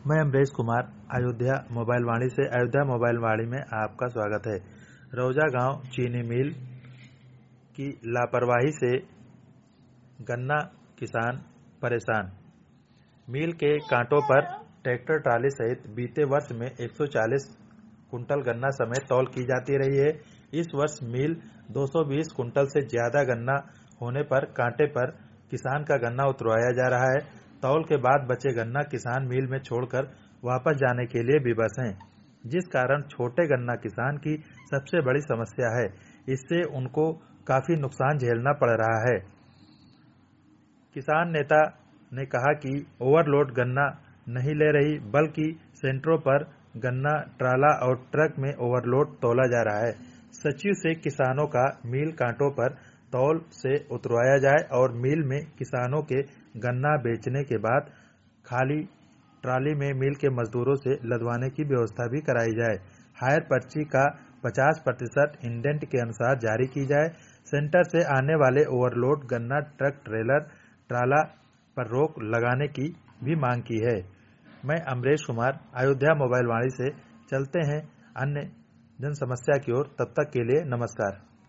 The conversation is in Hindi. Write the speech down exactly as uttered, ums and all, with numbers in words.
मैं अमरेश कुमार अयोध्या मोबाइल वाणी से अयोध्या मोबाइल वाणी में आपका स्वागत है। रौजा गांव चीनी मिल की लापरवाही से गन्ना किसान परेशान। मिल के कांटों पर ट्रैक्टर ट्राली सहित बीते वर्ष में एक सौ चालीस कुंटल गन्ना समेत तौल की जाती रही है। इस वर्ष मिल दो सौ बीस कुंटल से ज्यादा गन्ना होने पर कांटे पर किसान का गन्ना उतरवाया जा रहा है। तौल के बाद बचे गन्ना किसान मिल में छोड़कर वापस जाने के लिए विवश हैं, जिस कारण छोटे गन्ना किसान की सबसे बड़ी समस्या है। इससे उनको काफी नुकसान झेलना पड़ रहा है। किसान नेता ने कहा कि ओवरलोड गन्ना नहीं ले रही, बल्कि सेंटरों पर गन्ना ट्राला और ट्रक में ओवरलोड तौला जा रहा है। सचिव से किसानों का मिल कांटों पर तौल से उतरवाया जाए और मिल में किसानों के गन्ना बेचने के बाद खाली ट्राली में मिल के मजदूरों से लदवाने की व्यवस्था भी कराई जाए। हायर पर्ची का पचास प्रतिशत इंडेंट के अनुसार जारी की जाए। सेंटर से आने वाले ओवरलोड गन्ना ट्रक ट्रेलर ट्राला पर रोक लगाने की भी मांग की है। मैं अमरेश कुमार अयोध्या मोबाइल वाणी से। चलते हैं अन्य जन समस्या की ओर। तब तक के लिए नमस्कार।